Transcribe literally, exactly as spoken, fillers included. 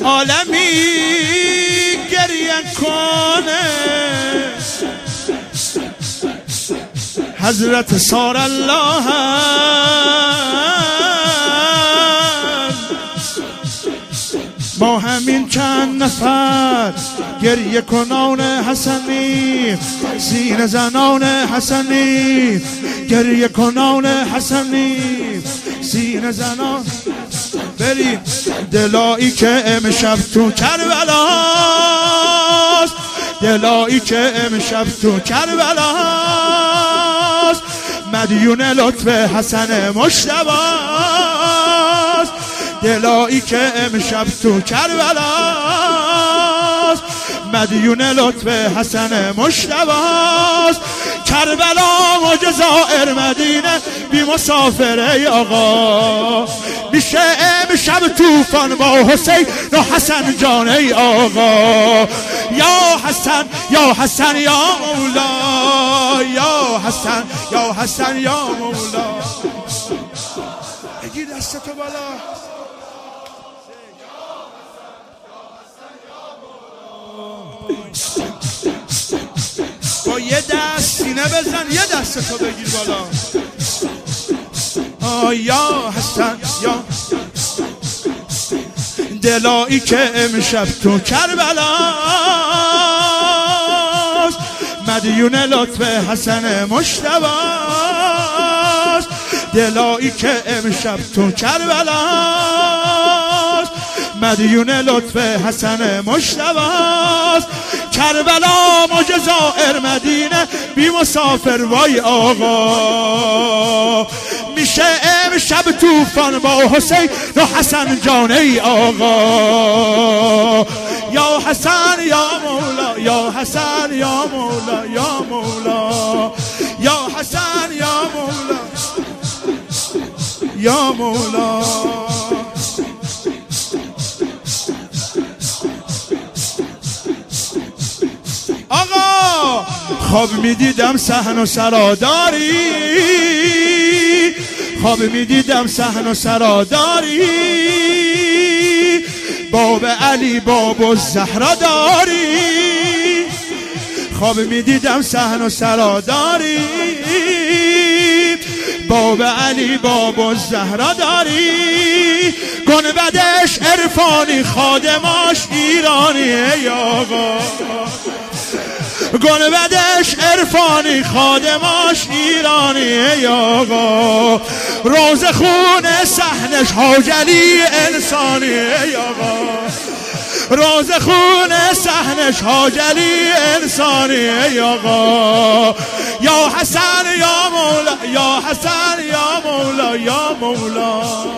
عالمی گریه کنه حضرت سار الله با همین چند نفر گریه کنان حسنی سینه زنان حسنی گریه کنان حسنی سینه زنان بریم دلایی که امشب تو کربلاست دلایی که امشب تو کربلاست مدیون لطف حسن مجتباست دلایی که امشب تو کربلاست مدیون لطف حسن مجتباست کربلا و جزائر مدینه بی مسافر ای آقا میشه امشب توفان با حسین و حسن جان ای آقا یا حسن یا حسن یا مولا یا حسن یا حسن یا مولا بگیر دستتو بالا با یه دست سینه بزن یه دستتو بگیر بالا آه یا حسن یا دلایی که امشب تو کربلاست مدیون لطف حسن مجتباست دلایی که امشب تو کربلاست مدیون لطف حسن مجتباست کربلا مجزائر مدینه بی مسافر وای آقا میشه امشب توفان با حسین و حسن جان ای آقا یا حسن یا مولا یا حسن یا مولا یا مولا یا حسن یا مولا یا مولا آقا خواب میدیدم صحن و سراداری خواب میدیدم صحن و سراداری باب علی باب و زهرا داری خواب میدیدم صحن و سراداری باب علی باب و زهرا داری گنبدش عرفانی خادماش ایرانی ای آقا گنبدش عرفانی خادماش ایرانی ای آقا روز خون صحنش حاج علی انسانی ای آقا روز خون صحنش حاج علی انسانی ای آقا یا حسن یا مولا یا حسن یا مولا یا مولا